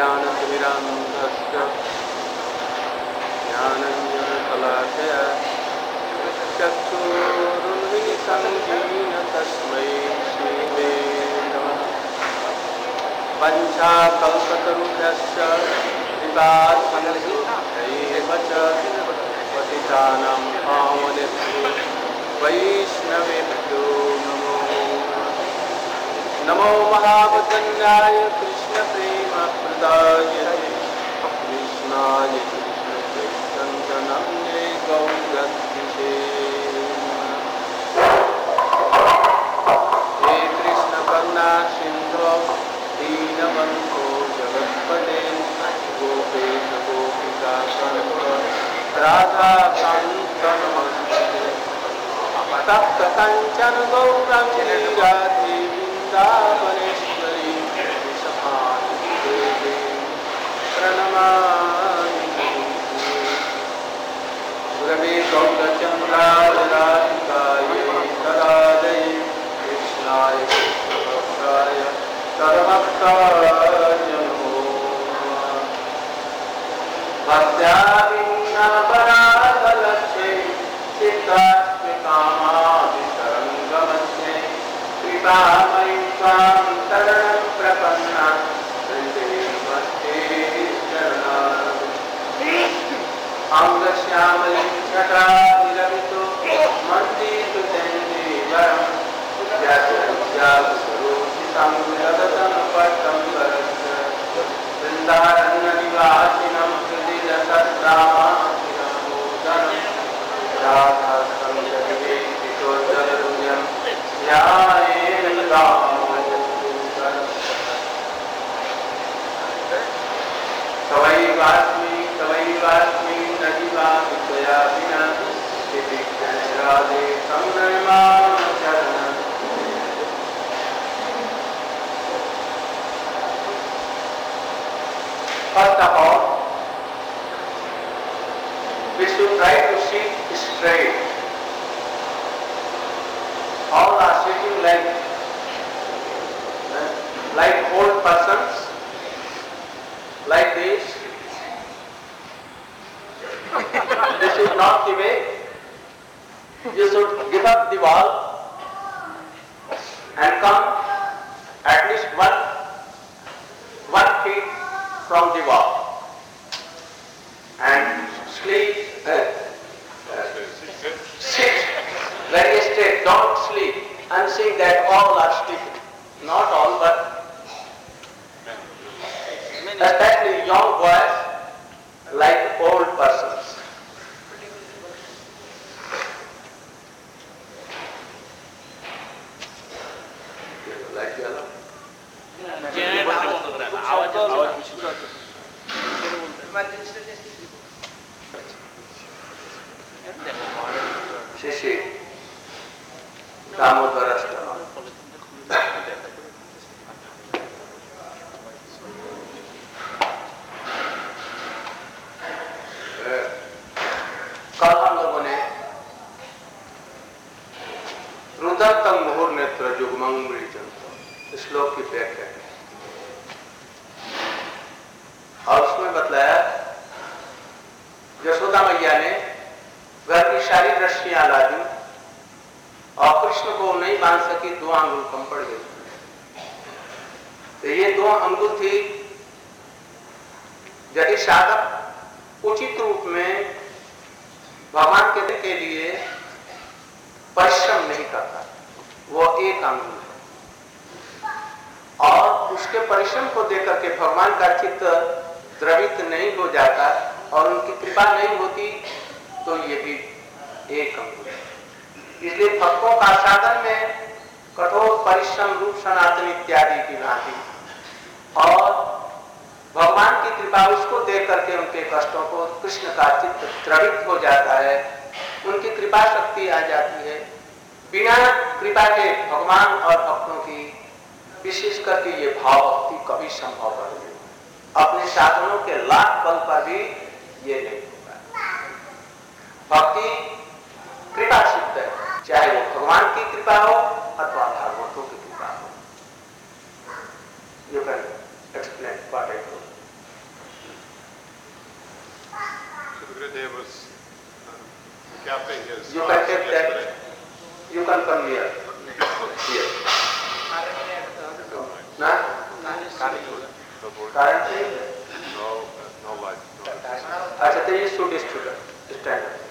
ज्ञानतिमिरान्धस्य ज्ञानञ्जनशलाकया चक्षुरुन्मिलितं तस्मै श्रीवे नमः। पञ्चाकल्पतरुभ्यश्च कृपासिन्धुभ्यैव च पतितानां पावनेभ्यो वैष्णवेभ्यो नमो नमो महावदन्याय कृष्णप्रेमप्रदायते कृष्णाय कृष्णचैतन्यनाम्ने गौरत्रिषे हे कृष्णकरुणा सिन्धो दीनबन्धो जगत्पते गोपेश गोपिकाकान्त राधाकान्त नमस्ते तप्त कंचन गौरांगी राधे वृंदावनेश्वरी विषहानि देवी प्रणमामि गुरवे गौरचन्द्राय राधिकायै तदालये कृष्णाय कृष्णभक्ताय सर्वभक्ताय नमो भक्त्याविन्नपराधलक्ष्ये चित्तात्मिकामादितरङ्गमस्ये कृपामयि त्वां शरणं प्रपन्ना वन्दे अङ्गश्यामलिं छटानिलमितो मन्दितुतेन्दीवरं व्यासरोचितं विरगतं पट्टं वरस्य वृन्दारण्यनिवासिनं हृदि रसद्रामातिरमोदनं राधासंगतिवेदितोज्ज्वलरुण्यं ध्यायेन तवैवास्मि न जीवामि त्वया विना इति राधे तं नमामि चरणं। First of all, we should try to sit straight. All are sitting like old persons, like this. This is not the way. You should give up the wall and come at least one feet from the wall and sit very straight. Don't sleep and think that all are sleeping. Not all, but especially young boys like old persons. Like yellow? Shishi Damodarastana. कल हम लोगों ने रुद्रतम मुहुर नेत्र जुगमंग श्लोक की व्याख्या की और उसमें बतलाया यशोदा मैया ने घर की सारी रस्सियां ला दी और कृष्ण को नहीं बांध सकी, 2 अंगुल कम पड़ गई। तो ये 2 अंगुल थी। यदि साधक उचित रूप में भगवान के लिए परिश्रम नहीं करता, वो 1 अंगुल है और उसके परिश्रम को देकर के भगवान का चित्त द्रवित नहीं हो जाता और उनकी कृपा नहीं होती, तो ये भी 1 अंगुल है। इसलिए भक्तों का साधन में कठोर परिश्रम रूप सनातन इत्यादि की भांति और भगवान की कृपा उसको देख करके उनके कष्टों को कृष्ण का चित्त द्रवित हो जाता है, उनकी कृपा शक्ति आ जाती है। बिना कृपा के भगवान और भक्तों की विशेष करके ये भाव भक्ति कभी संभव नहीं। अपने साधनों के लाख बल पर भी ये नहीं होगा। भक्ति कृपा सिद्ध है, चाहे वो भगवान की कृपा हो अथवा भागवतों की कृपा हो। You can explain what I told. confirm here. Here. Na? Current नहीं है. No light. अच्छा तो ये should stand up.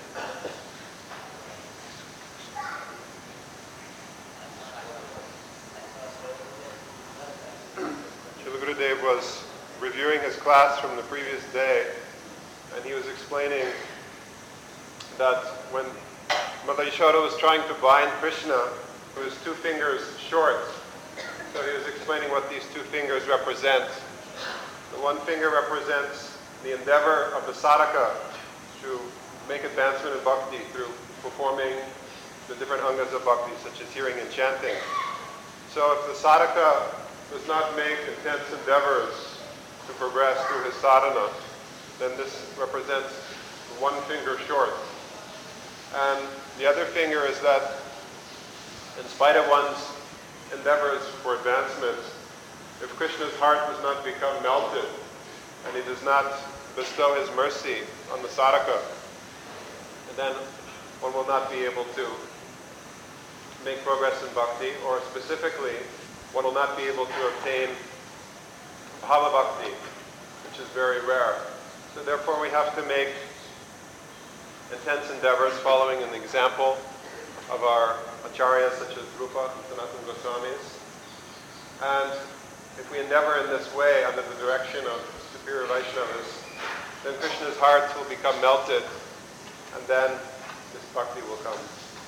Srila Gurudev was reviewing his class from the previous day, and he was explaining that when Mother Yashoda was trying to bind Krishna, who was 2 fingers short, so he was explaining what these 2 fingers represent. The 1 finger represents the endeavor of the sadhaka to make advancement in bhakti through performing the different angas of bhakti, such as hearing and chanting. So if the sadhaka does not make intense endeavors to progress through his sadhana, then this represents 1 finger short. And the other finger is that in spite of one's endeavors for advancement, if Krishna's heart does not become melted and he does not bestow his mercy on the sadhaka, then one will not be able to make progress in bhakti, or specifically, one will not be able to obtain bhava bhakti, which is very rare. So therefore we have to make intense endeavors following an example of our acharyas such as Rupa and Sanatana Goswamis. And if we endeavor in this way under the direction of superior Vaishnavas, then Krishna's heart will become melted, and then this bhakti will come.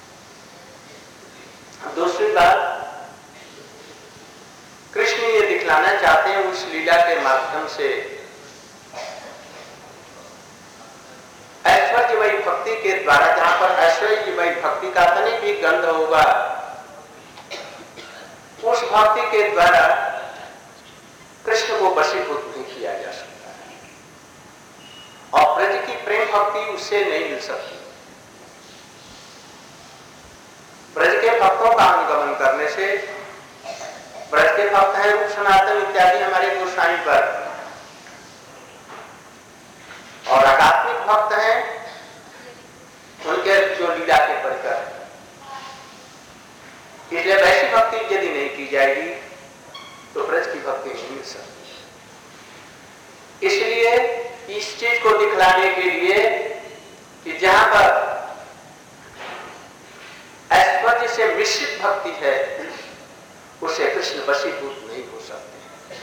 दूसरी बात, कृष्ण ये दिखलाना चाहते हैं उस लीला के माध्यम से ऐश्वर्यमयी भक्ति के द्वारा, जहां पर ऐश्वर्यमयी भक्ति का तनिक भी गंध होगा, उस भक्ति के द्वारा कृष्ण को वशीभूत नहीं किया जा सकता है, और ब्रज की प्रेम भक्ति उससे नहीं मिल सकती। ब्रज के भक्तों का अनुगमन करने से, ब्रज के भक्त हैं रूप सनातन इत्यादि हमारे गोसाई पर, और आध्यात्मिक भक्त हैं उनके जो लीला के परिकर। इसलिए वैसी भक्ति यदि नहीं की जाएगी तो ब्रज की भक्ति नहीं मिल सकती। इसलिए इस चीज को दिखलाने के लिए कि जहां पर ऐश्वर्य से मिश्रित भक्ति है, उसे कृष्ण वशीभूत नहीं हो सकते।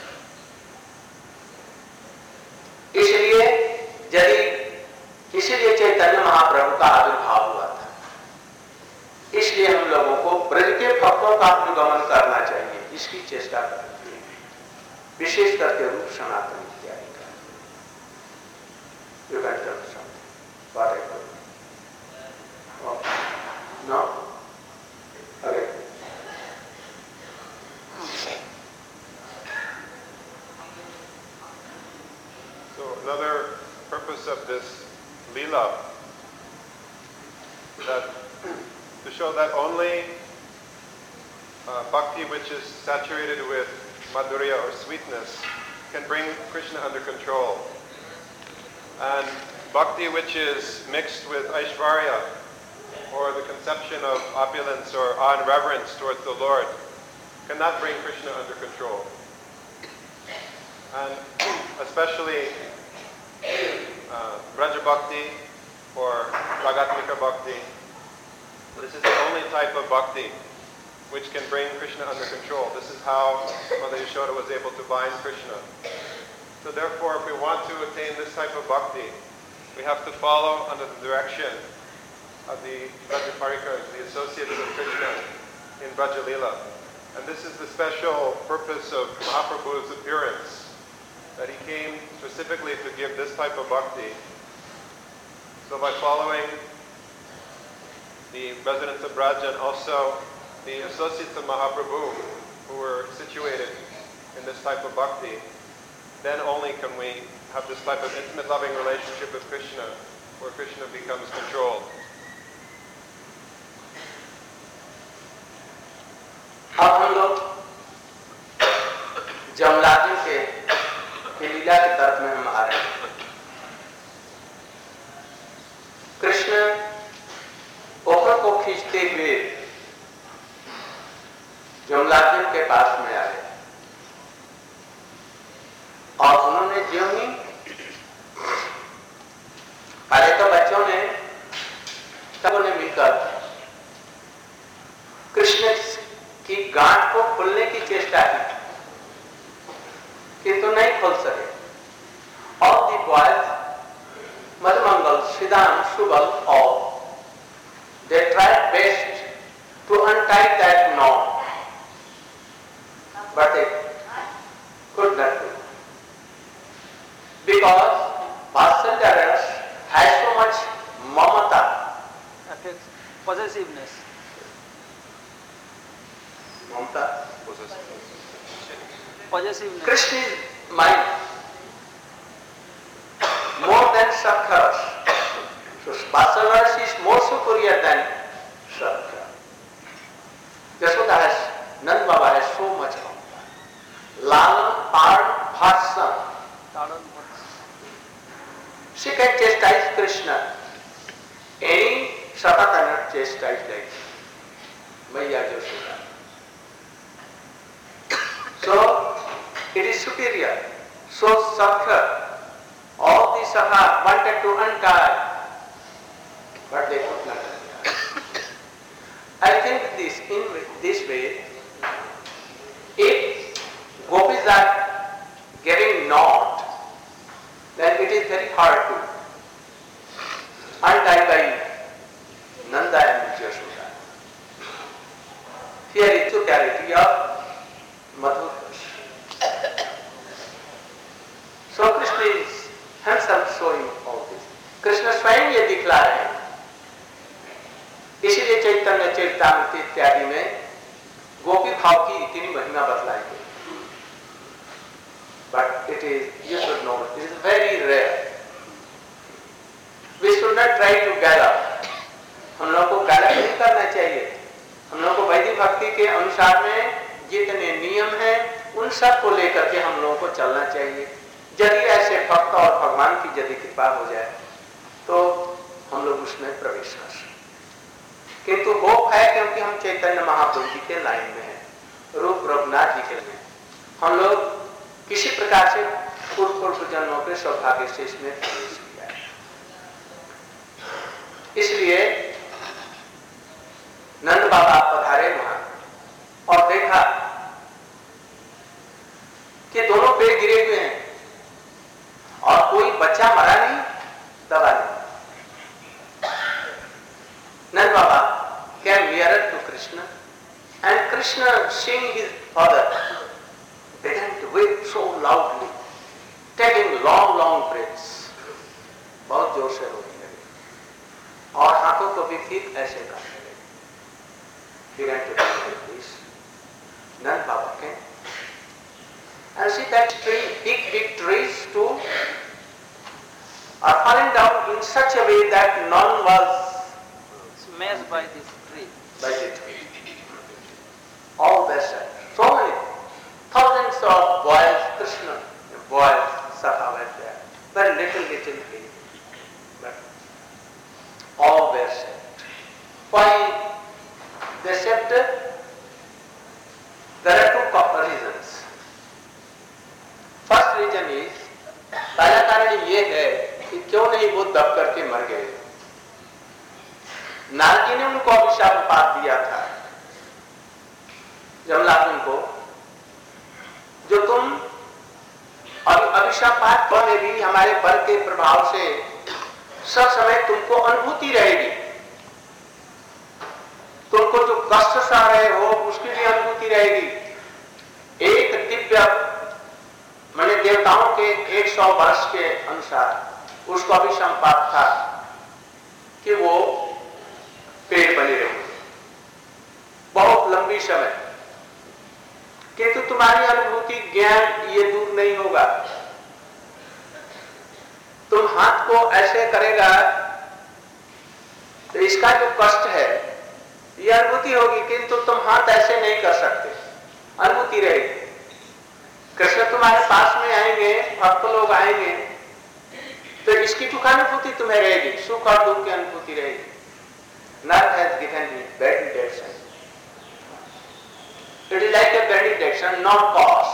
इसलिए इसीलिए चैतन्य महाप्रभु का आविर्भाव हुआ था। इसलिए हम लोगों को ब्रज के भक्तों का अनुगमन करना चाहिए, इसकी चेष्टा करनी चाहिए, विशेष करके रूप सनातन इत्यादि का। No? Okay. So another purpose of this Leela, that to show that only bhakti which is saturated with madhurya or sweetness can bring Krishna under control. And bhakti which is mixed with aishvarya, or the conception of opulence or awe and reverence towards the Lord, cannot bring Krishna under control. And especially Braja Bhakti or Ragatmika Bhakti, this is the only type of bhakti which can bring Krishna under control. This is how Mother Yashoda was able to bind Krishna. So therefore, if we want to attain this type of bhakti, we have to follow under the direction of the Braja Parikas, the associates of Krishna in Braja Leela. And this is the special purpose of Mahaprabhu's appearance, that he came specifically to give this type of bhakti. So by following the residents of Braja and also the associates of Mahaprabhu who were situated in this type of bhakti, then only can we have this type of intimate loving relationship with Krishna, where Krishna becomes controlled. अब हम लोग जमलाजी के लीला की तरफ में हम आ रहे हैं। कृष्ण ओखर को खींचते हुए अर्जुन के पास में आए और उन्होंने ज्यों ही पहले तो बच्चों ने सबों ने मिलकर कृष्ण की गांठ को खोलने की चेष्टा की, किंतु नहीं खोल सके। All the boys, Madhumangal, Siddham, Subal, all, they tried best to untie that knot, but they could not do. Because Vatsalya has so much mamata, possessiveness. Mamata, Possessiveness. Krishna is mine more than Sakharas. So Vatsalya is more superior than Sakha. Yashoda has, Nand Baba has so much mamata. Lalan, Pard, Bhatsan. She can chastise Krishna. Any Sata cannot chastise like Maya Yashoda. So it is superior. So Sakha, all the Sakha wanted to untie, but they could not untie. I think in this way, if gopis are getting knot, then it is very hard to untie by Nanda and Yashoda. Here is totality of Madhur. So Krishna is himself showing all this. Krishna स्वयं ये दिखला रहे हैं, इसीलिए चैतन्य चरितामृत इत्यादि में गोपी भाव की इतनी महिमा बतलाई गई. But it is, you should know, it is very rare. We should not try to gallop. हम लोग को गलत नहीं करना चाहिए. हम लोग को वैदिक भक्ति के अनुसार में जितने नियम हैं उन सब को लेकर के हम लोगों को चलना चाहिए. यदि ऐसे भक्त और भगवान की यदि कृपा हो जाए तो हम लोग उसमें प्रवेश कर सकते. किंतु होप है क्योंकि हम चैतन्य महाप्रभु जी के लाइन में हैं, रूप रघुनाथ जी के लिए हम लोग किसी प्रकार से पूर्व जन्मों के सौभाग्य से इसमें प्रवेश किया है. इसलिए नंद बाबा पधारे वहां और देखा कि दोनों पेड़ गिरे हुए हैं और कोई बच्चा मरा नहीं, दबा नहीं. Nand Baba came nearer to Krishna and Krishna, seeing his father, began to weep so loudly, taking long breaths. बहुत जोर से रोने लगे और हाथों को भी ठीक ऐसे करने लगे. Began to do like this. Nand Baba came and see that big trees too are falling down in such a way that none was Smashed by this tree. by the tree. All were sad. So many, thousands of boys, Krishna, boys, Sakha were there. Very little tree. But all were sad. Why they said? There are two reasons. First reason is, पहला कारण ये है कि क्यों नहीं वो दब करके मर गए. नारद जी ने उनको अभिशाप दिया था जमलापुन को, जो तुम अभिशाप में भी हमारे बल के प्रभाव से सब समय तुमको अनुभूति रहेगी. तुमको जो कष्ट सह रहे हो उसकी भी अनुभूति रहेगी. एक दिव्य मैंने देवताओं के 100 वर्ष के अनुसार उसको अभिशाप था कि वो पेड़ बने रहे बहुत लंबी समय, किंतु तुम्हारी अनुभूति ज्ञान ये दूर नहीं होगा. तुम हाथ को ऐसे करेगा तो इसका जो कष्ट है ये अनुभूति होगी, किंतु तुम हाथ ऐसे नहीं कर सकते, अनुभूति रहेगी. कृष्ण तुम्हारे पास में आएंगे, भक्त लोग आएंगे तो इसकी दुख अनुभूति तुम्हें रहेगी, सुख और दुख की अनुभूति रहेगी. None has given me bad intention. It is like a benediction, not cause.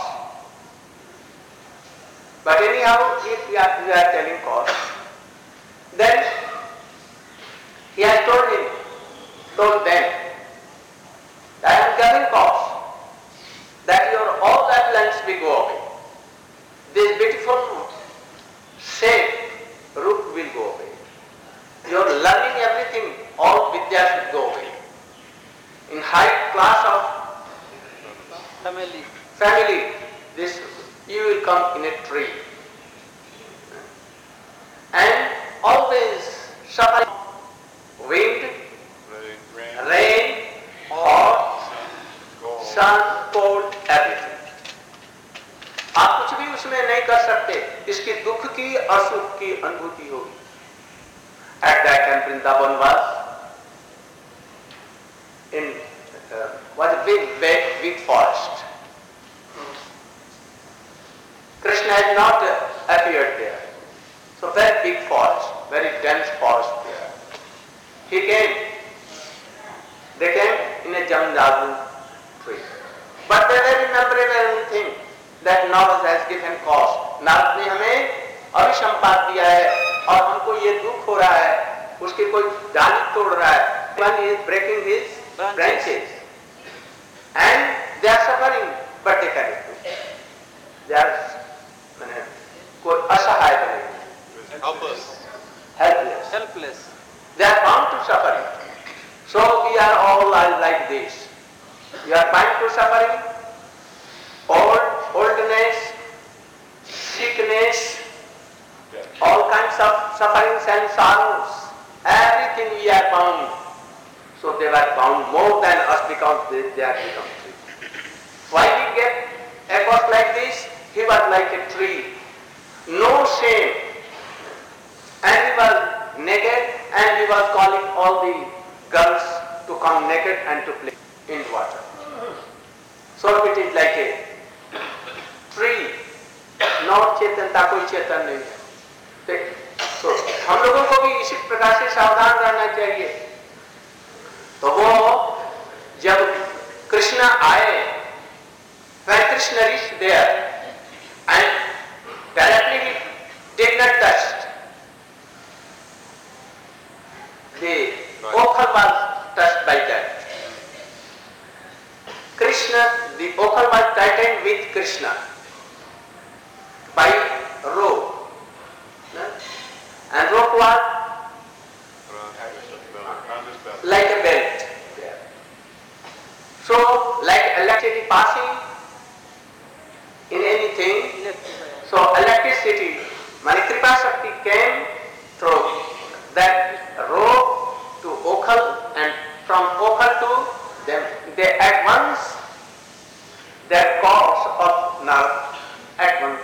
But anyhow, if we are telling cause, then he has told them, I am giving cause, that your all appellants will go away. This beautiful shape, root will go away. Your learning everything, all vidya should go away. In high class of family, this you will come in a tree. And always suffering, wind, rain, hot, sun, cold, everything. आप कुछ भी उसमें नहीं कर सकते, इसकी दुख की और सुख की अनुभूति होगी. At that time Vrindavan was a big forest. Krishna had not appeared there. So very big forest, very dense forest there. They came in a jamdavu tree. But they were remembering one thing, that Narad has given cause. Narad ने हमें अभिसंपात दिया है और हमको ये दुख हो रहा है, उसके कोई डाली तोड़ रहा है. One is breaking his branches. And they are suffering, but they cannot do. They are कोई असहाय बने, helpless. They are bound to suffering. So we are all like this. You are bound to suffering, oldness, sickness, all kinds of sufferings and sorrows. Everything we are bound. So they were bound more than us because they are become free. Why we get a cause like this? He was like a tree. No shame. And he was naked and he was calling all the girls to come naked and to play in water. So it is like a tree. No चेतनता, कोई चेतन नहीं है. तो हम लोगों को भी इसी प्रकार से सावधान रहना चाहिए. तो वो जब कृष्ण आए, when Krishna reached there and directly he did not touch. The ochal was touched by that. Krishna, the ochal was tightened with Krishna by rope. And rope was like a belt. So, like electricity passing in anything, so electricity, Mani Kripa Shakti came through that rope to ochal, and from ochal to them, they at once, their cause of nerve at once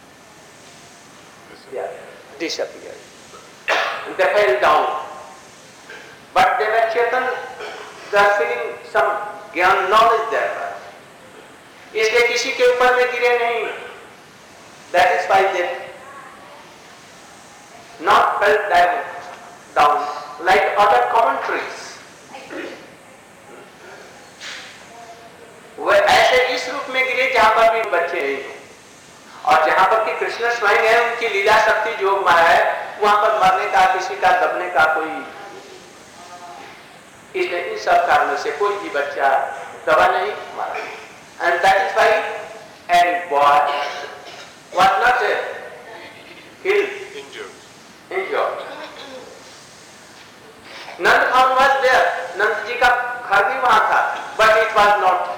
disappeared. They fell down. But they were chetan, they are feeling some ज्ञान knowledge there. इसलिए किसी के ऊपर में गिरे नहीं. That is why they not fell down like other commentaries. वे ऐसे इस रूप में गिरे जहां पर भी बच्चे नहीं हो, और जहां पर कि कृष्ण स्वयं है, उनकी लीला शक्ति जो माया है, वहां पर मरने का, किसी का दबने का कोई, इसलिए इन सब कारणों से कोई भी बच्चा दबा नहीं मारा. And that is why a boy was not killed, injured. Nand Bhavan was there. Nand ji का घर भी वहां था, but it was not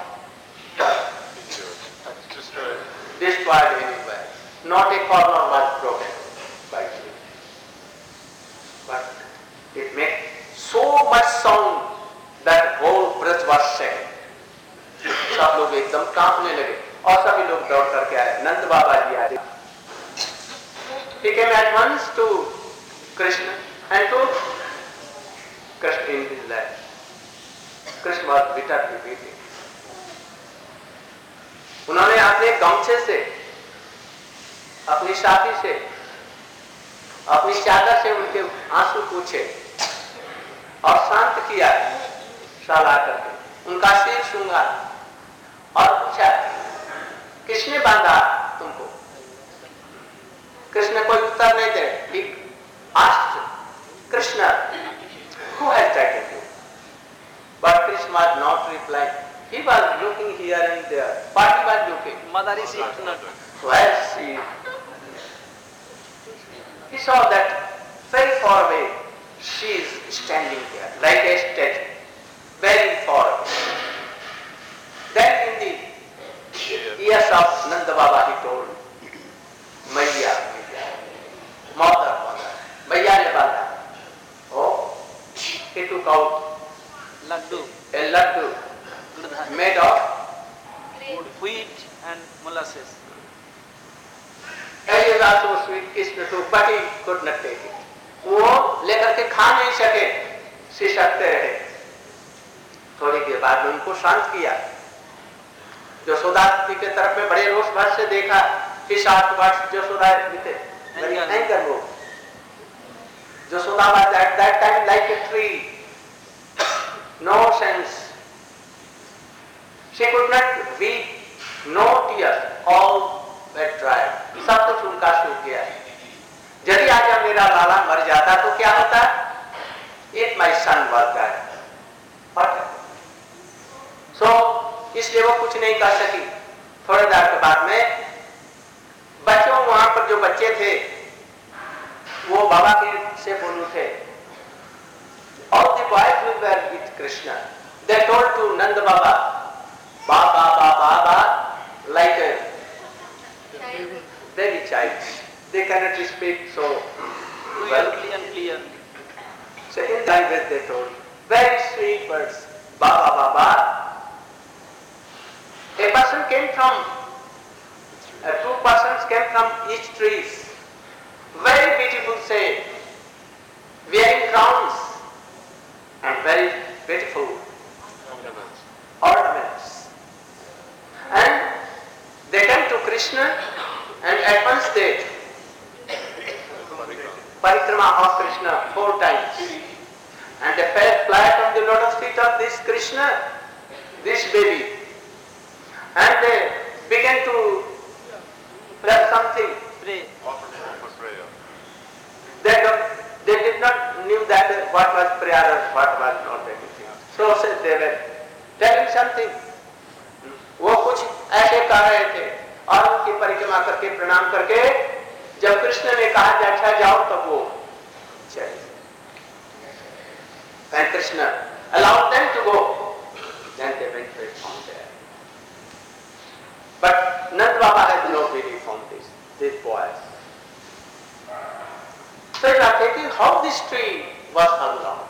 destroyed anywhere. Not a corner was broken by it. But it made so much sound that whole Braj was shaken. सब लोग एकदम कांपने लगे और सभी लोग दौड़ करके आए. नंद बाबा जी आए. He came at once to Krishna and told Krishna in his lap. Krishna was bitterly weeping. उन्होंने अपने गमछे से, अपनी साथी से, अपनी चादर से उनके आंसू पूछे और शांत किया, सलाह करके उनका सिर सूंघा और पूछा किसने बांधा तुमको? कृष्ण कोई उत्तर नहीं दे। He asked Krishna, who has taken you? But Krishna was not replying. He was looking here and there. What he was looking? Mother is not. Where she? He saw that very far away. She is standing there like a statue, very far away. Then in the ears of Nanda Baba he told, Maiya, mother, Maiya ne banda. Oh, he took out a laddu made of wheat and molasses. He was also sweet, Krishna took, but he could not take it. वो लेकर के खा नहीं सके, सिसकते रहे। थोड़ी देर बाद में उनको शांत किया। यशोदा के तरफ में बड़े रोष भाव से देखा। His heart was Yashoda with a very anger move. Yashoda was at that time like a tree, no sense. She could not weep, no tears, all were dry. सब कुछ उनका सूख गया। यदि आज मेरा लाला मर जाता तो क्या होता? If my son was dead, what? So इसलिए वो कुछ नहीं कर सकी। थोड़ी देर के बाद में बच्चों वहां पर जो बच्चे थे वो बाबा के से बोलू थे। All the boys who were with Krishna, they told to Nanda Baba, Baba, Baba, Baba, like a baby child. They cannot speak so well. Clear. So in language they told, very sweet words, Baba, Baba. A person came from, two persons came from each trees. Very beautiful shade, wearing crowns and very beautiful ornaments. And they came to Krishna and at once they parikrama of Krishna 4 times. And they fell flat on the lotus feet of this Krishna, this baby. And they began to pray something. Pray. They did not knew that what was prayer or what was not anything. So said they were telling something. वो कुछ ऐसे कह रहे थे और उनकी परिक्रमा करके प्रणाम करके जब कृष्ण ने कहा कि अच्छा जाओ तब वो चले। And Krishna allowed them to go. Then they went from there. But Nanda Baba had no belief on these boys. So you are thinking how this tree was hung down.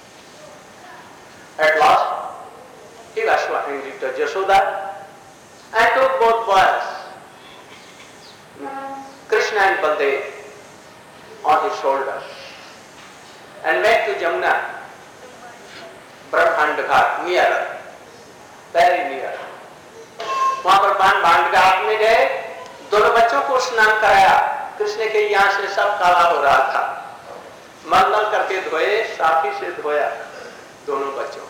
At last, he was so angry to Yashoda and took both boys, Krishna and Baldev, on his shoulders and went to Jamuna, Brahmand Ghat, near, very near. वहां पर ब्रह्मांड घाट में गए, दोनों बच्चों को स्नान कराया। कृष्ण के यहाँ से सब काला हो रहा था, मल करके धोए, साफी से धोया दोनों बच्चों।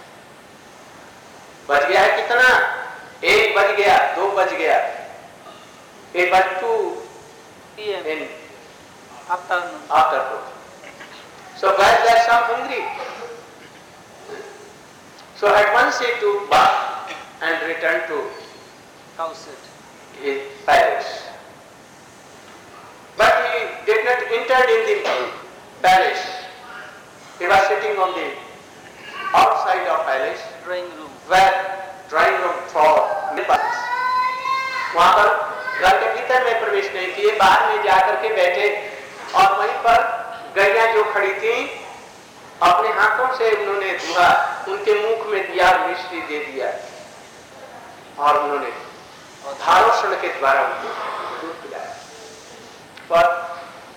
बच गया है कितना? 1 बज गया, 2 बज गया। It was 2 PM in afternoon. So boys were some hungry. So at once he took bath and returned to Cow set. his palace. But he did not enter in the palace. He was sitting on the outside of palace, Drawing room. where drawing room for midwives. वहां पर घर के भीतर में प्रवेश नहीं किए, बाहर में जाकर के बैठे और वहीं पर गैया जो खड़ी थी अपने हाथों से उन्होंने धुआ, उनके मुख में दिया, मिश्री दे दिया और उन्होंने धारोषण के द्वारा उनको दूध पिलाया। But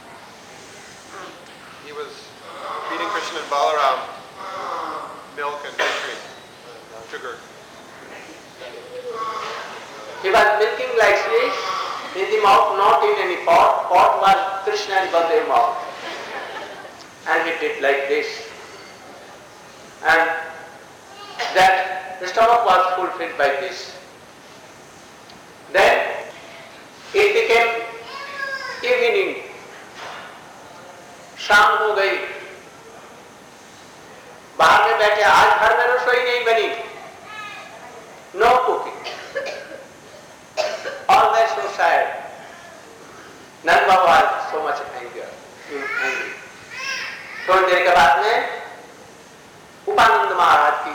He was feeding Krishna and Balaram milk and ice sugar. he was milking like this in the mouth, not in any pot. Pot was Krishna and Baldev mouth. And he did like this. And that the stomach was fulfilled by this. It became evening. शाम हो गई, बाहर में बैठे, आज घर में रसोई नहीं बनी, no cooking, always so sad. Nand Baba was so much angry. थोड़ी देर के बाद में उपानंद महाराज की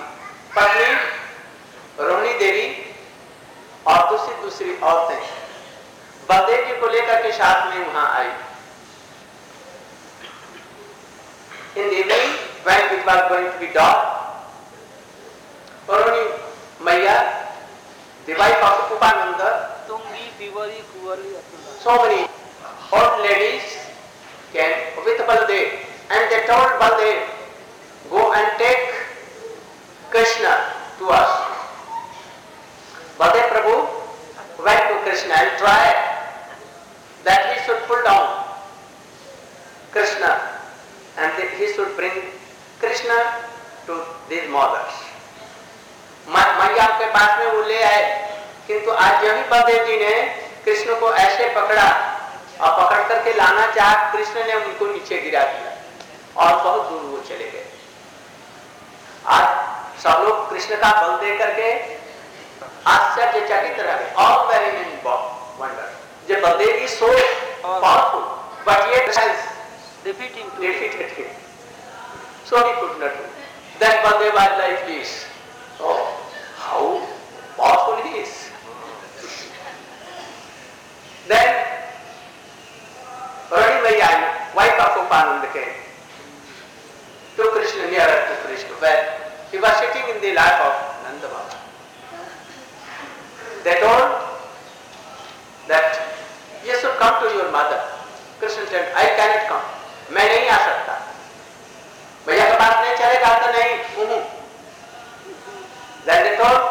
पत्नी रोहिणी देवी और दूसरी औरतें बलदेव जी को लेकर के साथ में वहां आई. In the evening, when it was going to be dark, Rohini Maiya, the wife of Upananda, Tungi, Bivari, Kuvari, so many old ladies came with Baldev, and they told Baldev, go and take Krishna to us. Baldev Prabhu went to Krishna and tried that he should pull down Krishna and he should bring Krishna to these mothers. मैया के पास में वो ले आए, किंतु आज जब ही बलदेव जी ने कृष्ण को ऐसे पकड़ा और पकड़ करके लाना चाहा, कृष्ण ने उनको नीचे गिरा दिया और बहुत दूर वो चले गए. आज सब लोग कृष्ण का बल दे करके आश्चर्यचकित रह गए. All were in wonder. जब Baldev is so powerful, but yet has defeated him. So he could not do. Then Baldev was like this. Oh, how powerful he is. Then Rohini Maiya, wife of Upananda, came to Krishna, nearer to Krishna, where he was sitting in the lap of Nanda Baba. They told that you should come to your mother. Krishna said, I cannot come. मैं नहीं आ सकता. भैया के पास नहीं चलेगा तो नहीं. Then they told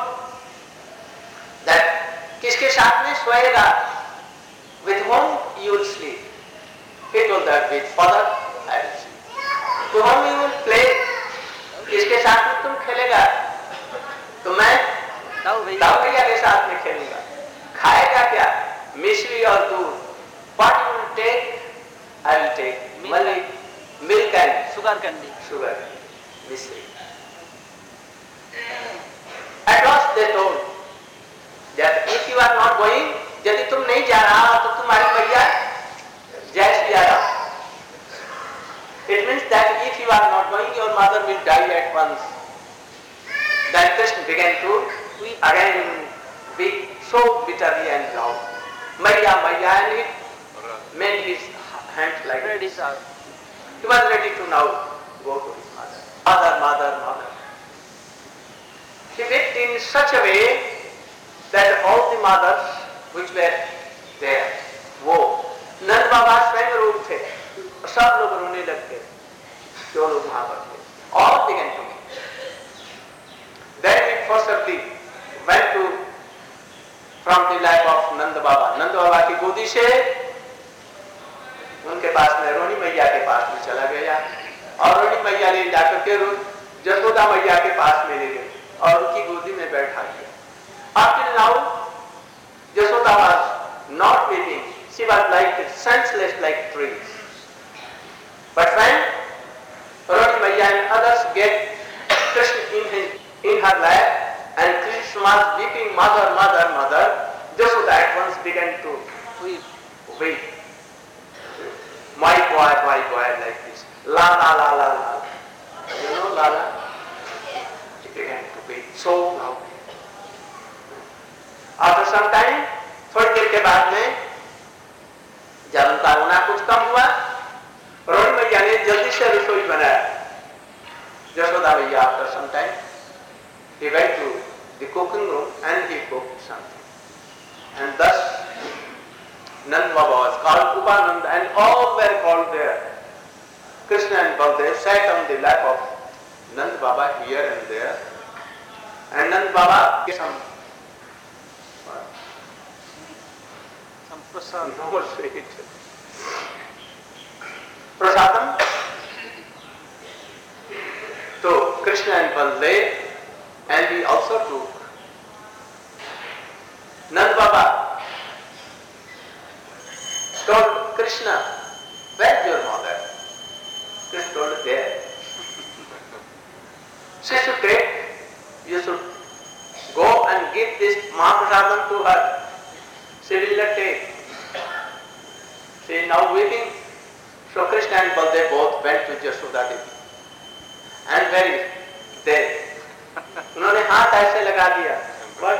that किसके साथ में सोएगा? With whom you will sleep? He told that with father I will sleep. To whom you will play? किसके साथ में तुम खेलेगा? तो मैं दाऊ भैया के साथ में खेलूंगा. खाएगा क्या? मिश्री और दूध. What you will take? I will take milk and sugar candy. Mystery. At last they told that if you are not going, यदि तुम नहीं जा रहा तो तुम्हारी मैया जय Shri Ram. It means that if you are not going, your mother will die at once. Then Krishna began to again be so bitterly and loud. Maiya, and he made his hands like this. He was ready to now go to his mother. Mother. He wept in such a way that all the mothers which were there, वो नंद बाबा स्वयं रो उठे, सब लोग रोने लग गए, जो लोग वहां पर थे. All began to weep. Then we forcibly went to from the lap of Nanda Baba. नंद बाबा की गोदी से उनके पास में रोहिणी मैया के पास में चला गया और रोहिणी मैया ने जाकर के जसोदा मैया के पास में ले गए और उनकी गोदी में बैठा दिया. Up till now, Jasoda was not weeping. She was like senseless like trees. But when Rohini Maiya and others get Krishna in her lap and Krishna was weeping, mother, Jasoda at once began to weep. My boy, like this. La. You know la. She began to weep so loudly. After some time, थोड़ी देर के बाद में जब उनका रोना कुछ कम हुआ, रोहिणी मैया ने जल्दी से रसोई बनाया. जसोदा मैया after some time, he went to the cooking room and he cooked something. And thus, Nand Baba was called Upananda and all were called there. Krishna and Baldev sat on the lap of Nand Baba here and there. And Nand Baba gave some prasadam to Krishna and Baldev, and we also took. Nand Baba Krishna, where is your mother? Krishna told, there. She should take, you should go and give this Mahaprasadam to her. She will not take. She is now weeping. So Krishna and Baldev both went to Yashoda Devi. And where is there? उन्होंने हाथ ऐसे लगा दिया. But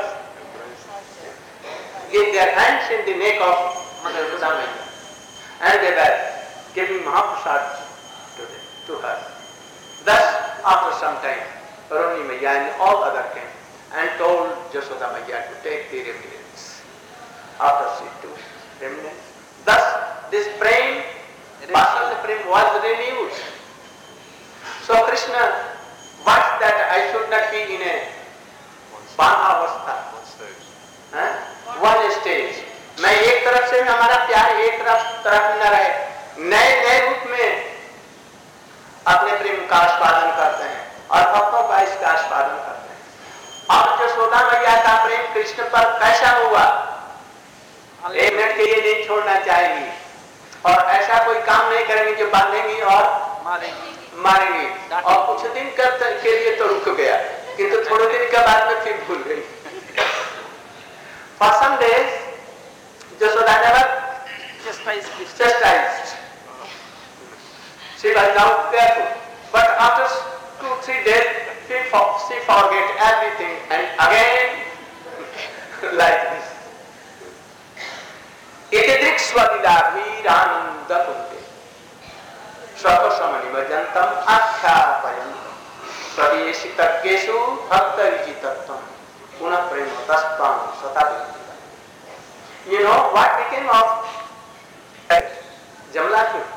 give their hands in the neck of Mother Yashoda Maya. And they were giving Mahaprasad to her. Thus, after some time, Paroni Maya and all other came and told Yashoda Maya to take the remnants. After she took remnants. Thus, this prem, Vatsala prem was renewed. So Krishna wants that I should not be in a Bandhavastha. One stage. मैं एक तरफ से हमारा प्यार एक तरफ न रहे, नए नए रूप में अपने प्रेम का आस्वादन करते हैं और भक्तों का इसका आस्वादन करते हैं। अब यशोदा मैया का प्रेम कृष्ण पर कैसा हुआ, एक मिनट के लिए नहीं छोड़ना चाहेंगी और ऐसा कोई काम नहीं करेंगे जो बांधेंगी और मारेंगी और कुछ दिन के लिए तो रुक गया, किंतु थोड़े दिन के बाद में फिर भूल गई। For some days, Yashoda never chastised. She was now careful, but after 2-3 days, she forget everything and again like this. Iti drikswadila virananda kunte svakosamani vajantam akhapayantam pradeshitagyesu bhaktarijitattvam punah prema taspam satabhikti. You know what became of Jamla king?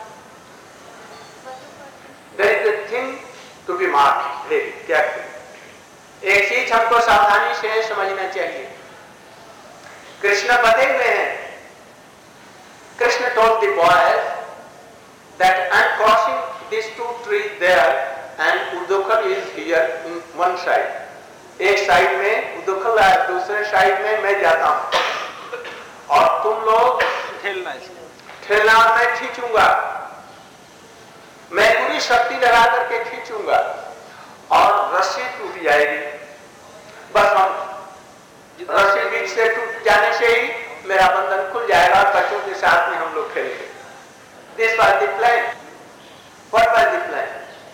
There is a thing to be marked very carefully. एक चीज हमको सावधानी से समझना चाहिए। कृष्ण बधे हुए हैं। Krishna told the boys that I am crossing these 2 trees there and Udokal is here in one side. एक साइड में उदुखल है, दूसरे साइड में मैं जाता हूँ और तुम लोग ठेलना मैं खींचूंगा, मैं पूरी शक्ति लगा करके खींचूंगा और रस्सी टूट जाएगी। बस हम रस्सी बीच से टूट जाने से ही मेरा बंधन खुल जाएगा और बच्चों के साथ में हम लोग खेलेंगे। This was the plan. What was the plan?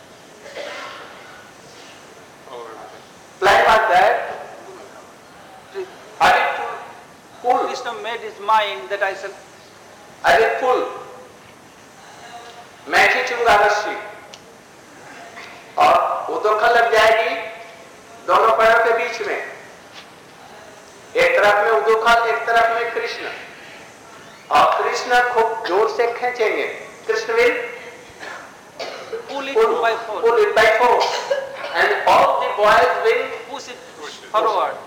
Plan was that I will pull. Krishna made his mind that I will pull. मैं खींचूंगा रस्सी और उदोखल लग जाएगी दोनों पैरों के बीच में। एक तरफ में उदोखल, एक तरफ में कृष्ण और कृष्ण खूब जोर से खींचेंगे। Krishna will pull it by force and all the boys will push it forward.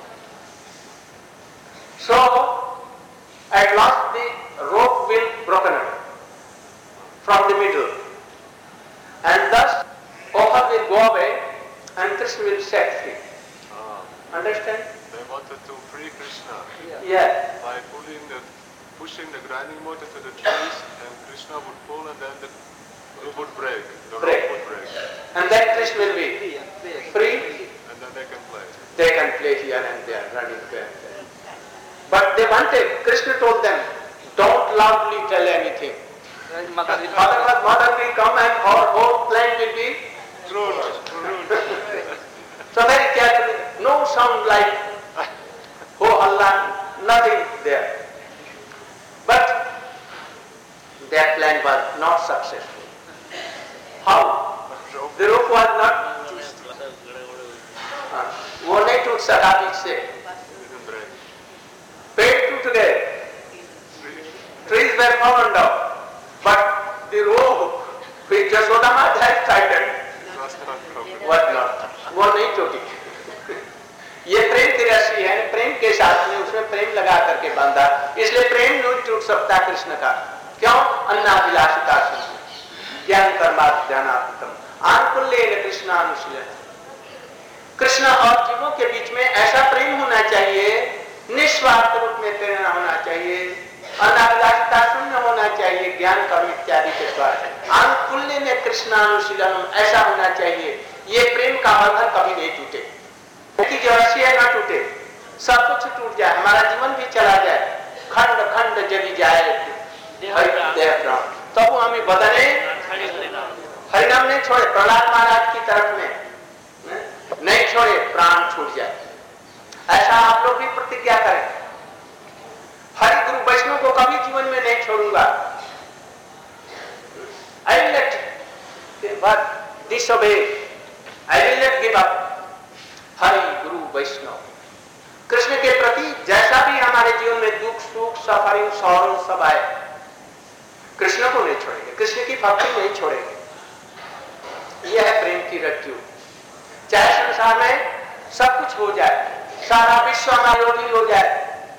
So at last the rope will broken up from the middle and thus Okhal will go away and Krishna will set free. Understand? They wanted to free Krishna Yeah. by pushing the grinding motor to the trees, and Krishna would pull, and then it would break. The rope would break. And then Krishna will be free. And then they can play. They can play here and there, running here and there. But they wanted, Krishna told them, don't loudly tell anything. Mother will come and our whole plan will be ruined. So very carefully, no sound like, oh Allah, nothing there. But their plan was not successful. How? The rope was not, वो नहीं टूट सका बीच से, पेड़ टूट गए, trees were fallen down, but the rope which Yashoda Mata had tightened was not, वो नहीं टूटी। ये प्रेम की रस्सी है, प्रेम के साथ में उसमें प्रेम लगा करके बांधा, इसलिए प्रेम नहीं टूट सकता कृष्ण का। क्यों? अन्नाभिलाषिता ज्ञान कर्मात् ध्यानात्मकम् आनुकूल्येन कृष्णानुशीलनम्। कृष्ण और जीवों के बीच में ऐसा प्रेम होना चाहिए, निस्वार्थ रूप में प्रेरणा होना चाहिए, अन्नाभिलाषिता शून्य होना चाहिए, ज्ञान कर्म इत्यादि के द्वारा अनुकूल्य में कृष्णानुशीलनम, ऐसा होना चाहिए। ये प्रेम का बंधन कभी नहीं टूटे, क्योंकि जो रस्सी है ना टूटे, सब कुछ टूट जाए, हमारा जीवन भी चला जाए, खंड खंड जली जाए देह प्राण, तब वो हमें बदले हरिनाम नहीं छोड़े। प्रहलाद महाराज की तरफ में नहीं छोड़े, प्राण छूट जाए। ऐसा आप लोग भी प्रतिज्ञा करें, हरि गुरु वैष्णव को कभी जीवन में नहीं छोड़ूंगा। I will not disobey, I will not give up। Hari गुरु वैष्णव कृष्ण के प्रति जैसा भी हमारे जीवन में दुख सुख सफरिंग सौरव सब आए, कृष्ण को नहीं छोड़ेंगे, कृष्ण की भक्ति नहीं छोड़ेंगे। यह है प्रेम की रज्जु। चाहे संसार में सब कुछ हो जाए, सारा विश्व हमारा विरोधी हो जाए,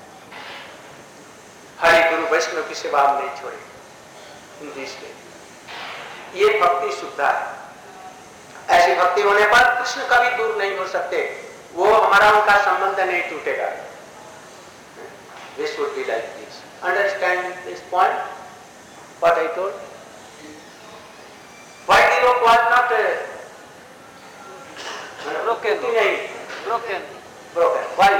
हरि गुरु वैष्णव की सेवा हम नहीं छोड़ेंगे। ये भक्ति शुद्धा है। ऐसी भक्ति होने पर कृष्ण कभी दूर नहीं हो सकते, वो हमारा उनका संबंध नहीं टूटेगा। This would be like this. Understand this point? What I told? Why the rope was not broken? Broken. Why?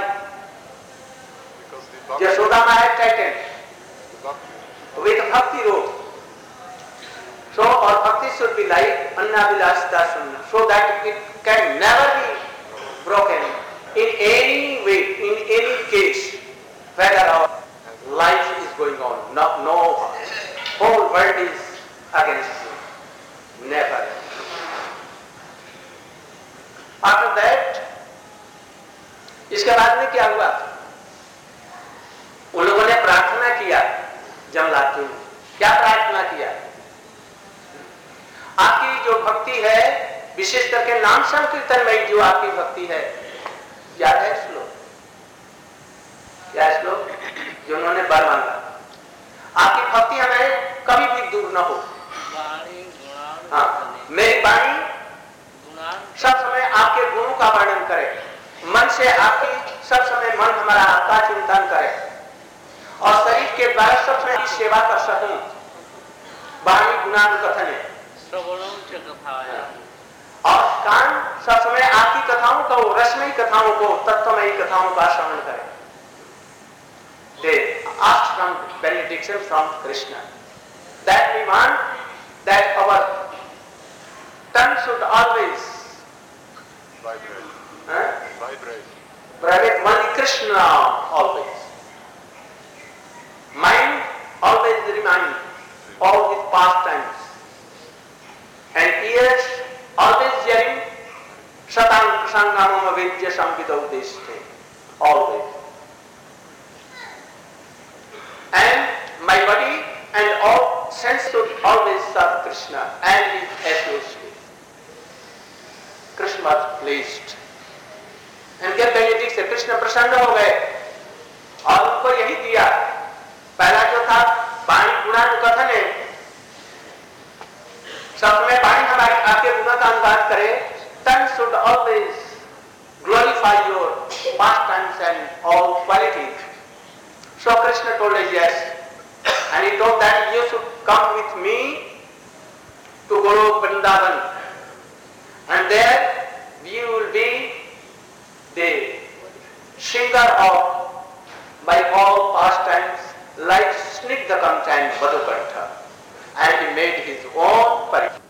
Yashodama had tightened with bhakti rope. So our bhakti should be like Anna Vilasita Sunna, so that it can never be broken in any way, in any case, whether our life is going on. No, whole world is against you. Never. After that, इसके बाद में क्या हुआ? उन लोगों ने प्रार्थना किया जमलाती में। क्या प्रार्थना किया? आपकी जो भक्ति है, विशेष करके नाम संकीर्तन में जो आपकी भक्ति है, याद है श्लोक? क्या श्लोक जो उन्होंने वर मांगा? आपकी भक्ति हमें कभी भी दूर न हो। हाँ, मेरी वाणी सब समय आपके गुणों का वर्णन करे, मन से आपकी सब समय मन हमारा आपका चिंतन करे, और शरीर के द्वारा सब समय सेवा कर सकूं। वाणी गुणानुकथन, और कान सब समय आपकी कथाओं को, रसमयी कथाओं को, तत्वमयी कथाओं का श्रवण करें। They asked from benediction from Krishna that we want that our tongue should always vibrate only Krishna always. Mind always remind all his pastimes, and ears always hearing Satang Sangamam Avidya Samvidau Deshte, always. And my body and all sense should always serve Krishna and his associates. Krishna was pleased. इनके benedict से कृष्ण प्रसन्न हो गए और उनको यही दिया। पहला जो था वाणी गुणानुकथन है, सब में वाणी हमारी आपके गुणों का अनुवाद करे। Tongue should always glorify your pastimes and all qualities. So Krishna told us yes, and he told that you should come with me to Goloka Vrindavan, and there you will be the singer of my all pastimes, like Snigdhakanta and Madhukanta, and he made his own parikshit.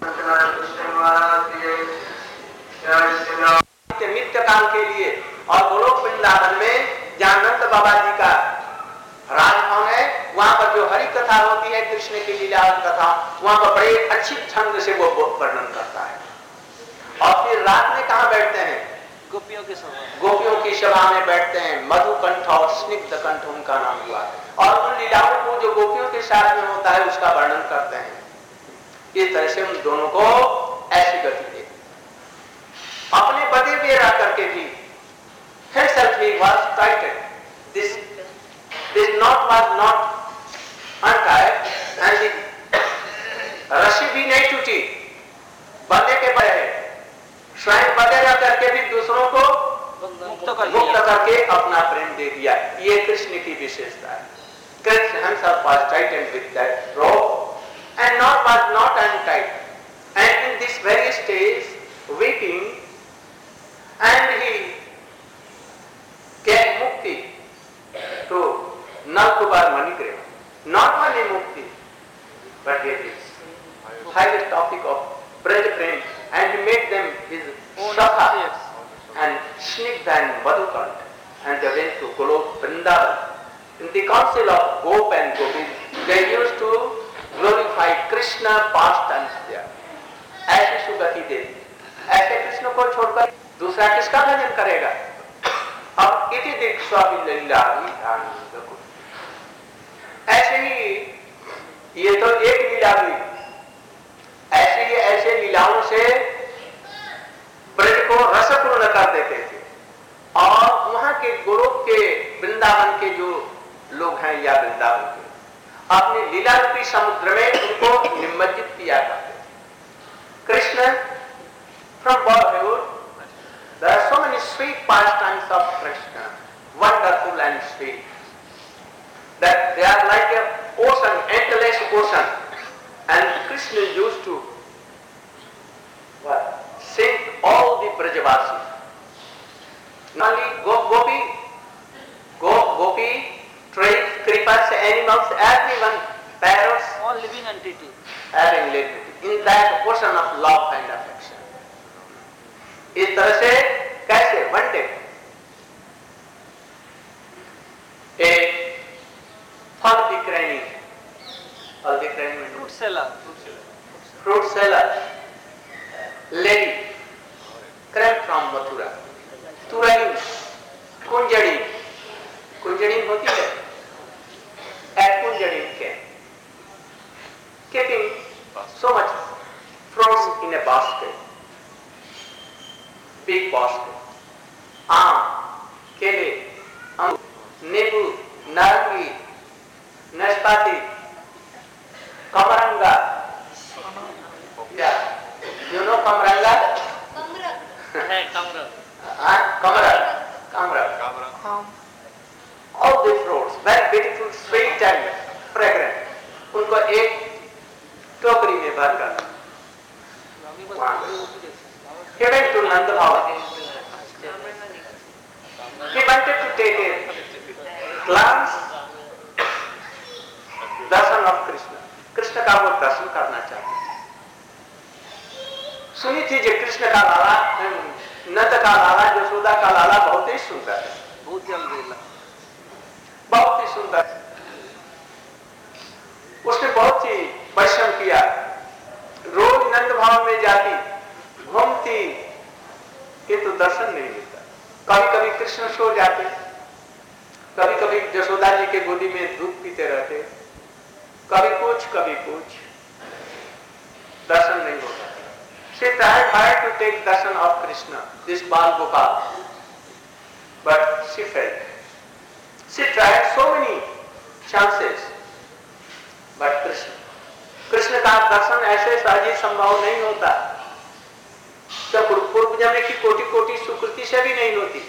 नित्य काम के लिए और गोलोक वृंदावन में जहाँ नंद बाबा जी का राजभवन है, वहाँ पर जो हरि कथा होती है, कृष्ण की लीला कथा, वहाँ पर बड़े अच्छी छंद से वो वर्णन करता है। और फिर रात में कहाँ बैठते हैं? गोपियों की सभा में बैठते हैं। मधुकंठ और स्निग्धकंठ उनका नाम हुआ, और उन लीलाओं को जो गोपियों के साथ में होता है उसका वर्णन करते हैं। इस तरह से उन दोनों को ऐसी गति दे, अपने पति पे रह करके भी himself he was tightened. This knot was not untied, and रस्सी भी नहीं टूटी, बंधे के बड़े स्वयं बंधे रह करके भी दूसरों को मुक्त करके अपना प्रेम दे दिया। ये कृष्ण की विशेषता है। Krishna himself was tightened with that rope and was not untied, and in this very stage weeping, and he gave mukti to Nalkubar Manigreva. Not only mukti, but it is highest topic of Braj Prem, and he made them his Shakha and Snigdha and Madhukant, and they went to Golok Vrindavan. In the council of Gop and Gopi, they used to glorify Krishna pastimes there. ऐसी सुगति दे, ऐसे कृष्ण को छोड़कर दूसरा किसका भजन करेगा? अब इति दीक्षा लीला ऐसे ही ये तो एक लीला हुई, ऐसे ही ऐसे लीलाओं से ब्रज को रसपूर्ण कर देते थे, और वहां के गोलोक के वृंदावन के जो लोग हैं या वृंदावन के अपने लीला रूपी समुद्र में उनको निमज्जित किया करते। Krishna from Bollywood, there are so many sweet pastimes of Krishna, wonderful and sweet, that they are like an ocean, endless ocean, and Krishna used to sing all the Brajavasis. Not only Gopi, trees, creepers, animals, everyone, parrots, all living entity, having lived in that ocean of love and affection. इस तरह से कैसे one day एक फल विक्रयणी fruit seller lady came from Mathura, तुरही कुंजड़ी होती है, at कुंजड़ी came, keeping so much fruits in a basket, big basket, आम, केले, अंगूर, नींबू, नारंगी, नाशपाती, कमरंगा, you know कमरंगा? कमरा. All the fruits, very beautiful, sweet and fragrant. उनको एक टोकरी में भरकर he went to Nanda Bhavan. He wanted to take a glance Darshan of Krishna. Krishna का वो दर्शन करना चाहते. सुनी थी जो कृष्ण का लाला, नंद का लाला, यशोदा का लाला बहुत ही सुंदर है, बहुत ही सुंदर. उसने बहुत ही परिश्रम किया, रोज नंद भवन में जाती, घूमती, किंतु दर्शन नहीं मिलता. कभी कभी कृष्ण सो जाते, कभी कभी यशोदा जी के गोदी में दूध पीते रहते, कभी कुछ दर्शन नहीं होता. She tried hard to take darshan of Krishna, this Bal Gopal, but she failed. She tried so many chances, but Krishna का दर्शन ऐसे सहज संभव नहीं होता, तो पूर्व जन्म की कोटि कोटि सुकृति से भी नहीं होती.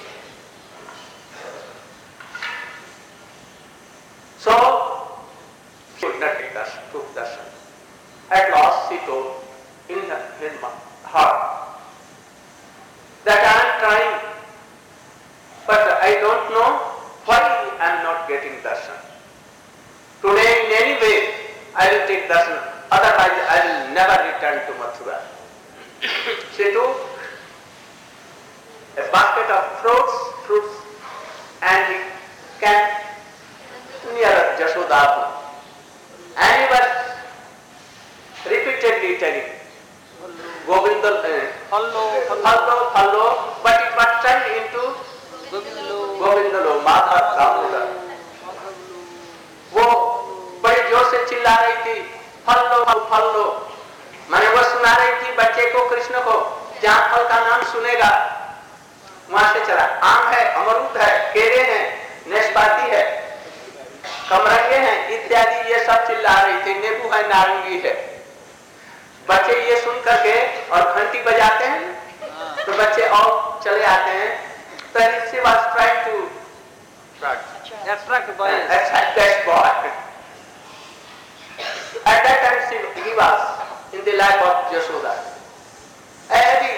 So she could not take darshan. At last she told in her heart that I am trying, but I don't know why I am not getting darshan. Today in any way I will take darshan, otherwise I will never return to Mathura. She took a basket of fruits and he came near Jashoda, and he was repeatedly telling Govinda, Fallo, but it was turned into Govindalo, Madha Damodar. वो बड़े जोर से चिल्ला रही थी, फल्लो, मैंने वो सुना रही थी बच्चे को, कृष्ण को, जहाँ फल का नाम सुनेगा वहां से चला. आम है, अमरूद है, केले हैं, नाशपाती है, कमरंगे हैं, इत्यादि ये सब चिल्ला रही थी. नींबू है, नारंगी है. बच्चे ये सुन करके और घंटी बजाते हैं, तो बच्चे और चले आते हैं. तो she was trying to attract that boy. At that time she he was in the lap of Yashoda. A heavy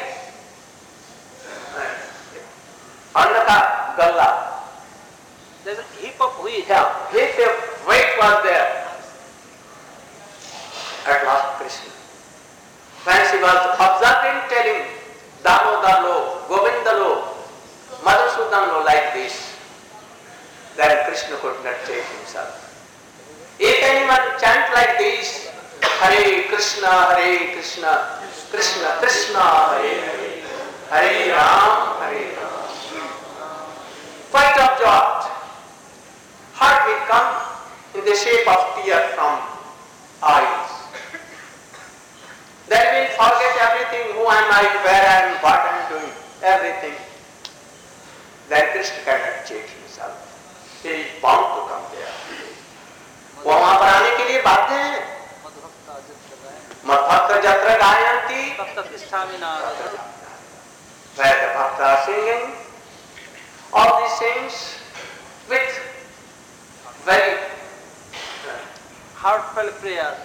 अन्न का गल्ला. There's a heap of wheat. Yeah, heap of weight was there. At last Krishna, when she was observing, telling Damodar lo, Govinda lo, Madhusudan lo like this, then Krishna could not take himself. If anyone chant like this, Hare Krishna, Krishna Krishna, Hare Hare, Hare Ram, Hare Ram. Quite absorbed, heart will come in the shape of tear from eyes. Then we will forget everything, who am I, where I am, what I am doing, everything. Then Krishna cannot change himself. He is bound to come there. वो वहाँ पर आने के लिए बाध्य हैं. मद्भक्त जत्र गायन्ति. Where the bhaktas are singing, all these things with very Heartfelt prayer.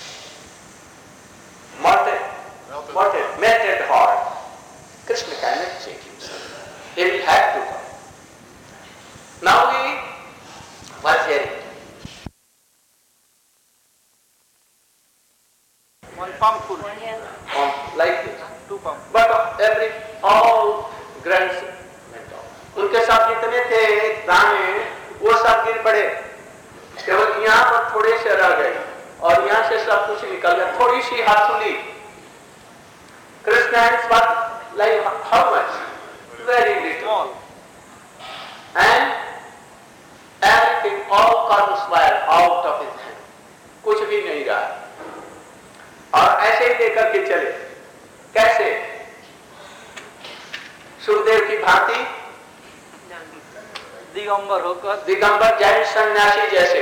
melted heart. Krishna cannot change himself. He will have to come. Now he was hearing. One palm full. Like this. 2 palm. But all grants went off. उनके साथ जितने थे दाने वो सब गिर पड़े. केवल यहाँ पर थोड़े से रह गए और यहाँ से सब कुछ निकल गया. थोड़ी सी हाथुली. Krishna hands was like how much? Very little. And everything, all comes were out of his hand. कुछ भी नहीं रहा. और ऐसे ही लेकर के चले. कैसे? सुखदेव की भांति दिगंबर होकर, दिगंबर जैन सन्यासी जैसे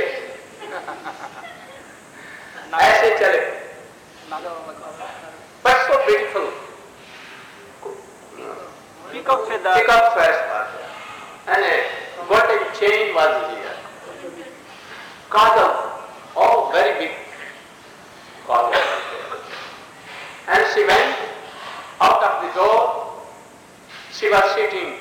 ऐसे चले. But so beautiful. peacock feather, Peacock feathers was there. And a golden chain was here. Kajal, oh very big kajal was there. And she went out of the door. She was sitting.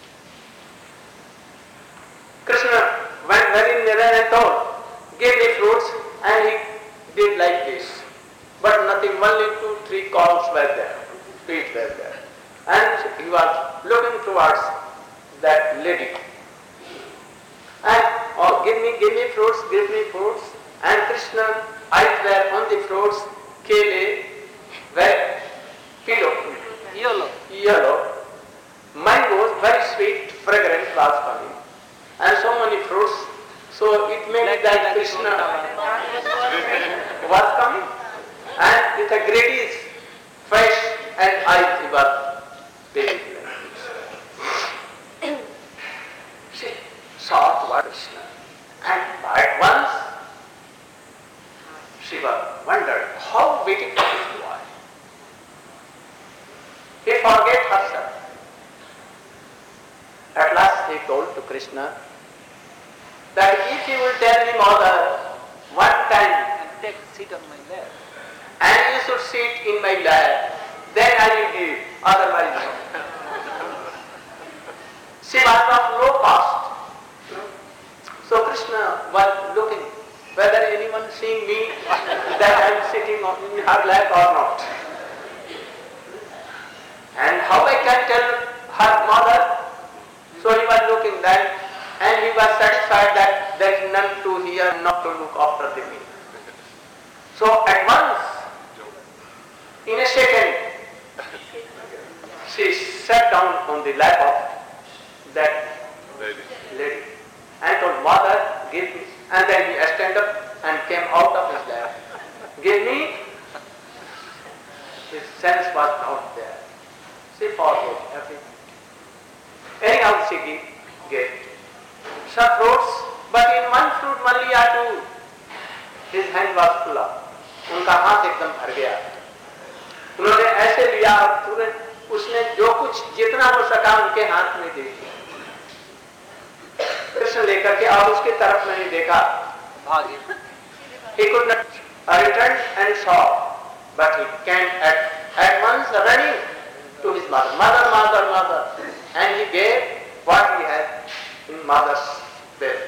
Krishna went very near and told, give me fruits, and he did like this. But nothing, only 2-3 corns were there, feet were there. And he was looking towards that lady. And, oh, give me fruits. And Krishna eyes were on the fruits, kele, were yellow. Mangoes, very sweet, fragrant was coming. And so many fruits. So it may be that Krishna was coming. And with a greedy face and eyes he was taking. She saw what Krishna. And at once she wondered how beautiful this boy. He forget herself. At last he told to Krishna that if you will tell me, Mother, one time and take seat on my lap. and you should sit in my lap, then I will give, otherwise no. She was of low caste. So Krishna was looking whether anyone seeing me that I am sitting in her lap or not. And how I can tell her mother? So he was looking that, and he was satisfied that there is none to hear, not to look after the me. So at once, in a second, she sat down on the lap of that lady and told, Mother, give me. And then he stand up and came out of his lap. Give me. His sense was not there. She forgot everything. Anyhow, she gave some fruits, but in one fruit only or two, his hand was full up. उनका हाथ एकदम भर गया. उन्होंने ऐसे लिया और तुरंत उसने जो कुछ जितना हो सका उनके हाथ में दे दिया. कृष्ण लेकर के और उसकी तरफ नहीं देखा. भागे. He could not returned and saw, but he came at once running to his mother. Mother, mother, mother. And he gave what he had in mother's belly.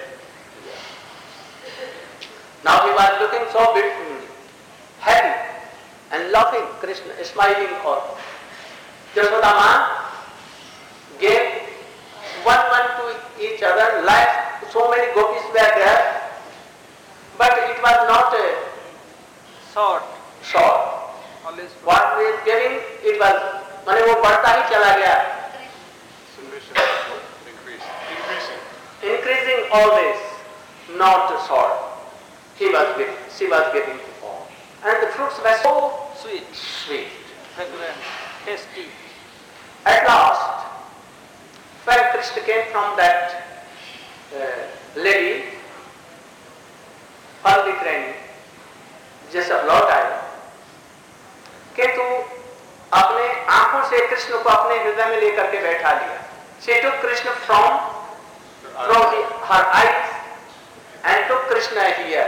Now he was looking so beautiful, happy and laughing, Krishna smiling all. Yashoda Ma gave one to each other, like so many gopis were there, but it was not Short. short. Always. What he is giving, it was, माने वो बढ़ता ही चला गया. Sufficient. Increasing. Increasing always, not short. She was giving to all. And the fruits were so Sweet. sweet. Fragrant. Tasty. At last, when Krishna came from that lady, फल दिख रही, जैसा लौट आया, किंतु अपने आंखों से कृष्ण को अपने हृदय में लेकर के बैठा लिया. She took Krishna from her eyes and took Krishna here.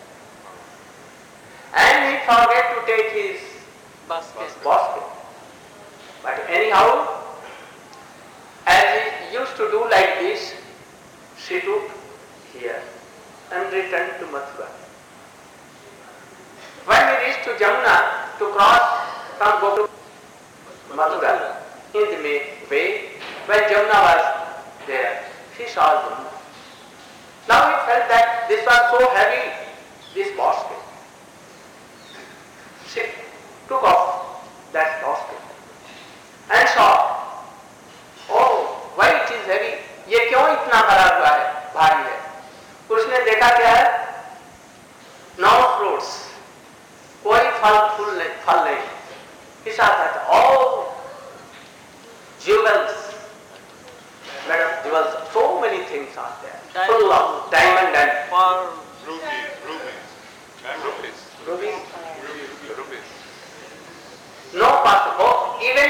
And he forgot to take his basket. But anyhow, as he used to do like this, she took here and returned to Mathura. When we reached to Jamuna to cross from Gokul to Mathura, in the way, when Jamuna was there, she saw Jamuna. Now he felt that this was so heavy, this basket. She took off that basket and saw, oh, why it is heavy? ये क्यों इतना भरा हुआ है, भारी है? उसने देखा क्या है? No fruits, कोई फल नहीं. He saw that all jewels, madam, jewels, so many things are there, full of diamond and Pearl. Rubies. no possible. Even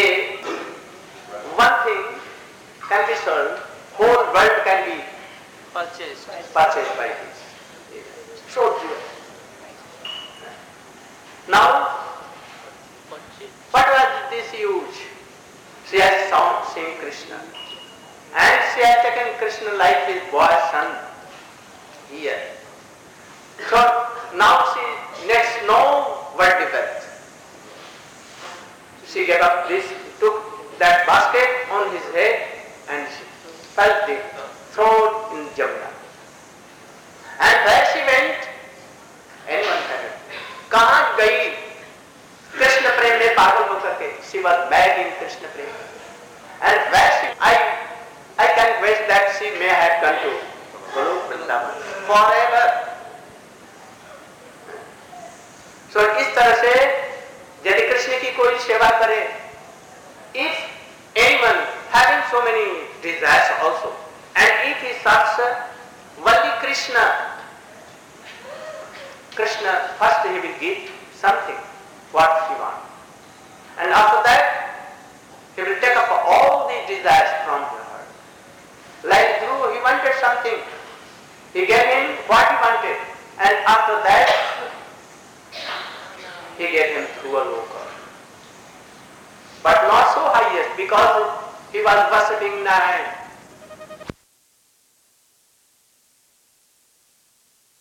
one thing can be sold, whole world can be Purchased. purchased by this. So jewel. Now, what was this use? She has seen Krishna, and she has taken Krishna like his boy son here. So now she next no word defect. She gave up this, took that basket on his head, and she felt it thrown in Jamuna. And where she went, anyone can it. कहाँ गई कृष्ण प्रेम में पागल होकर के? She was mad in Krishna Prem. And where she, I can wish that she may have gone to Goloka Vrindavan forever. So इस तरह से यदि कृष्ण की कोई सेवा करे, if anyone having so many desires also, and if he serves only Krishna, first he will give something, what he wants. And after that, he will take up all the desires from the heart. Like Dhruva, he wanted something. He gave him what he wanted. And after that, he gave him Dhruva-loka. But not so highest, because he was worshipping Narayan.